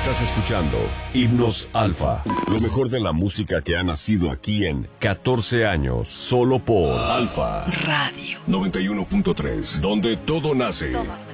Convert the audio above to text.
Estás escuchando Himnos Alfa, lo mejor de la música que ha nacido aquí en 14 años, solo por Alfa Radio 91.3, donde todo nace.